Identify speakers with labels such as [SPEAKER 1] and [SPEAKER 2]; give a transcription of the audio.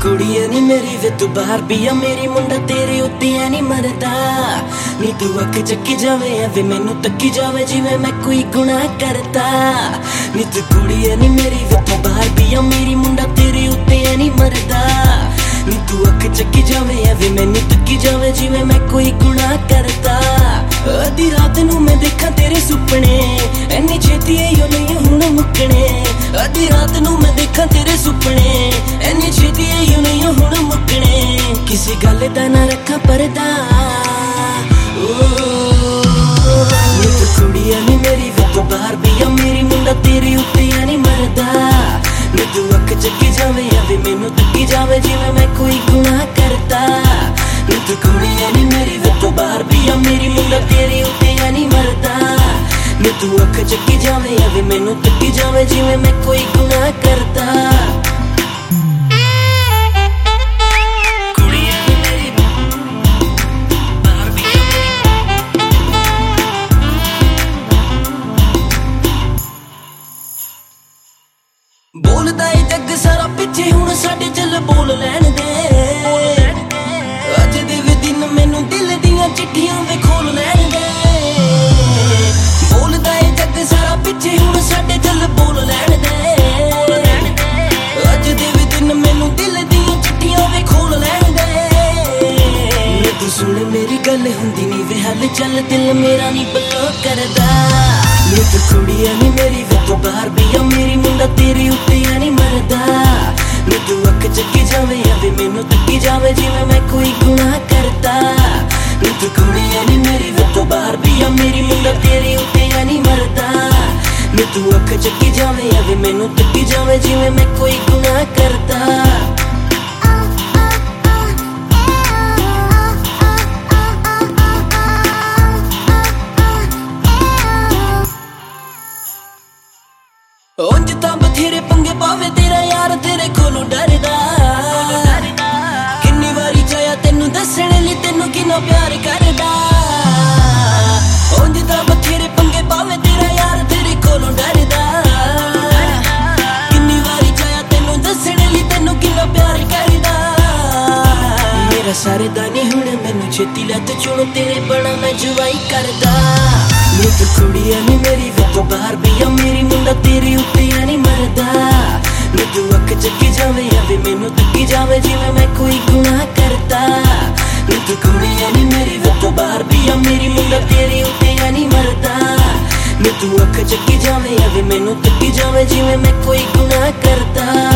[SPEAKER 1] ਕੁੜੀਏ ਨੀ ਮੇਰੀ ਵੇ ਤੂੰ ਬਾਹਰ ਵੀ ਆ ਮੇਰੀ ਮੁੰਡਾ ਤੇਰੇ ਉੱਤੇ ਐ ਨੀ ਮਰਦਾ ਨੀ ਤੂੰ ਅੱਖ ਚੱਕੀ ਜਾਵੇ ਵੇ ਮੈਨੂੰ ਤੱਕੀ ਜਾਵੇ ਜਿਵੇਂ ਮੈਂ ਕੋਈ ਗੁਨਾਹ ਕਰਦਾ ਨੀ ਤੂੰ ਕੁੜੀਏ ਨੀ ਮੇਰੀ ਵੇ ਤੂੰ ਬਾਹਰ ਵੀ ਆ ਮੇਰੀ ਮੁੰਡਾ ਤੇਰੇ ਉੱਤੇ ਐ ਨੀ ਮਰਦਾ ਨੀ ਤੂੰ ਅੱਖ ਚੱਕੀ ਜਾਵੇ ਵੇ ਮੈਨੂੰ ਤੱਕੀ ਜਾਵੇ ਜਿਵੇਂ ਮੈਂ ਕੋਈ ਗੁਨਾਹ ਕਰਦਾ ਅੱਧੀ ਰਾਤ ਨੂੰ ਮੈਂ ਦੇਖਾਂ ਤੇਰੇ ਸੁਪਨੇ ਐਨੀ ਛੇਤੀ ਓ ਨਹੀਂ ਹੁਣ ਮੁੱਕਣੇ ਅੱਧੀ ਰਾਤ ਨੂੰ ਮੈਂ ਦੇਖਾਂ ਤੇਰੇ ਸੁਪਨੇ ਐਨੀ ਛੇਤੀ ਓ ਨਹੀਂ ਹੁਣ ਮੁੱਕਣੇ ਕਿਸੇ ਗੱਲ ਦਾ ਨਾ ਰੱਖਾਂ ਪਰਦਾ ਨੀ ਤੂੰ ਕੁੜੀਆ ਨੀ ਮੇਰੀ ਵੇ ਤੂੰ ਬਾਹਰ ਵੀ ਆ ਮੇਰੀ ਮੁੰਡਾ ਤੇਰੇ ਉੱਤੇ ਐ ਨੀ ਮਰਦਾ ਨੀ ਤੂੰ ਅੱਖ ਚੱਕੀ ਜਾਵੇ ਵੇ ਮੈਨੂੰ ਤੱਕੀ ਜਾਵੇ ਜਿਵੇਂ ਮੈਂ ਕੋਈ ਗੁਨਾਹ ਕਰਦਾ ਨੀ ਤੂੰ ਕੁੜੀਆ ਨੀ ਮੇਰੀ ਵੇ ਤੂੰ ਬਾਹਰ ਵੀ ਆ ਮੇਰੀ ਮੁੰਡਾ ਤੇਰੇ ਉੱਤੇ ਐ ਨੀ ਮਰਦਾ ਨੀ ਤੂੰ ਅੱਖ ਚੱਕੀ ਜਾਵੇ ਵੇ ਮੈਨੂੰ ਤੱਕੀ ਜਾਵੇ ਜਿਵੇਂ ਮੈਂ ਕੋਈ ਗੁਨਾਹ ਕਰਦਾ ਬੋਲਦਾ ਏ ਜੱਗ ਸਾਰਾ ਪਿੱਛੇ ਹੁਣ ਸਾਡੇ ਚੱਲ ਬੋਲ ਲੈਣ ਦੇ ਅੱਜ ਦੇ ਵੀ ਦਿਨ ਮੈਨੂੰ ਦਿਲ ਦੀਆਂ ਚਿੱਠੀਆਂ ਵੇ ਖੋਲ ਲੈਣ ਦੇ ਬੋਲਦਾ ਏ ਜੱਗ ਸਾਰਾ ਪਿੱਛੇ ਹੁਣ ਸਾਡੇ ਚੱਲ ਬੋਲ ਲੈਣ ਦੇ ਅੱਜ ਦੇ ਵੀ ਦਿਨ ਮੈਨੂੰ ਦਿਲ ਦੀਆਂ ਚਿੱਠੀਆਂ ਵੇ ਖੋਲ ਲੈਣ ਦੇ ਨੀ ਤੂੰ ਸੁਣ ਮੇਰੀ ਗੱਲ ਹੁੰਦੀ ਨੀ ਵੇ ਹੱਲ ਚੱਲ ਦਿਲ ਮੇਰਾ ਨੀ ਬਲੋ ਕਰਦਾ ਨੀ ਤੂੰ ਕੁੜੀਆ ਨੀ ਮੇਰੀ ਵੇ ਤੂੰ ਬਾਹਰ ਵੀ ਆ ਮੇਰੀ ਮੁੰਡਾ ਤੇਰੇ ਉੱਤੇ ਐ ਨੀ ਮਰਦਾ ਨੀ ਤੂੰ ਅੱਖ ਚੱਕੀ ਜਾਵੇ ਵੇ ਮੈਨੂੰ ਤੱਕੀ ਜਾਵੇ ਜਿਵੇਂ ਮੈਂ ਕੋਈ ਗੁਨਾਹ ਕਰਦਾ ਨੀ ਤੂੰ ਕੁੜੀਆ ਨੀ ਮੇਰੀ ਵੇ ਤੂੰ ਬਾਹਰ ਵੀ ਆ ਮੇਰੀ ਮੁੰਡਾ ਤੇਰੇ ਉੱਤੇ ਐ ਨੀ ਮਰਦਾ ਨੀ ਤੂੰ ਅੱਖ ਚੱਕੀ ਜਾਵੇ ਵੇ ਮੈਨੂੰ ਤੱਕੀ ਜਾਵੇ ਜਿਵੇਂ ਮੈਂ ਕੋਈ ਗੁਨਾਹ ਕਰਦਾ ਉਂਝ ਤਾਂ ਬਥੇਰੇ ਪੰਗੇ ਪਾਵੇ ਤੇਰਾ ਯਾਰ ਤੇਰੇ ਕੋਲੋਂ ਡਰਦਾ ਕਿੰਨੀ ਵਾਰੀ ਚਾਹਿਆ ਤੈਨੂੰ ਦੱਸਣ ਲਈ ਤੈਨੂੰ ਕਿੰਨਾ ਪਿਆਰ ਕਰਦਾ ਉਂਝ ਤਾਂ ਬਥੇਰੇ ਪੰਗੇ ਪਾਵੇ ਤੇਰਾ ਯਾਰ ਤੇਰੇ ਕੋਲੋਂ ਡਰਦਾ ਕਿੰਨੀ ਵਾਰੀ ਚਾਹਿਆ ਤੈਨੂੰ ਦੱਸਣ ਲਈ ਤੈਨੂੰ ਕਿੰਨਾ ਪਿਆਰ ਕਰਦਾ ਮੇਰਾ ਸਰਦਾ ਨੀ ਹੁਣ ਮੈਨੂੰ ਛੇਤੀ ਲੱਤ ਚੁਣ ਤੇਰੇ ਬਣਾ ਮੈਂ ਜਵਾਈ ਕਰਦਾ ਨੀ ਤੂੰ ਕੁੜੀਆ ਨੀ ਮੇਰੀ ਵੇ ਤੂੰ ਬਾਹਰ ਵੀ ਆ ਮੇਰੀ ਮੁੰਡਾ ਤੇਰੇ ਉੱਤੇ ਐ ਨੀ ਮਰਦਾ ਨੀ ਤੂੰ ਅੱਖ ਚੱਕੀ ਜਾਵੇ ਵੇ ਮੈਨੂੰ ਤੱਕੀ ਜਾਵੇ ਜਿਵੇਂ ਮੈਂ ਕੋਈ ਗੁਨਾਹ ਕਰਦਾ ਨੀ ਤੂੰ ਕੁੜੀਆ ਨੀ ਮੇਰੀ ਵੇ ਤੂੰ ਬਾਹਰ ਵੀ ਆ ਮੇਰੀ ਮੁੰਡਾ ਤੇਰੇ ਉੱਤੇ ਐ ਨੀ ਮਰਦਾ ਨੀ ਤੂੰ ਅੱਖ ਚੱਕੀ ਜਾਵੇ ਵੇ ਮੈਨੂੰ ਤੱਕੀ ਜਾਵੇ ਜਿਵੇਂ ਮੈਂ ਕੋਈ ਗੁਨਾਹ ਕਰਦਾ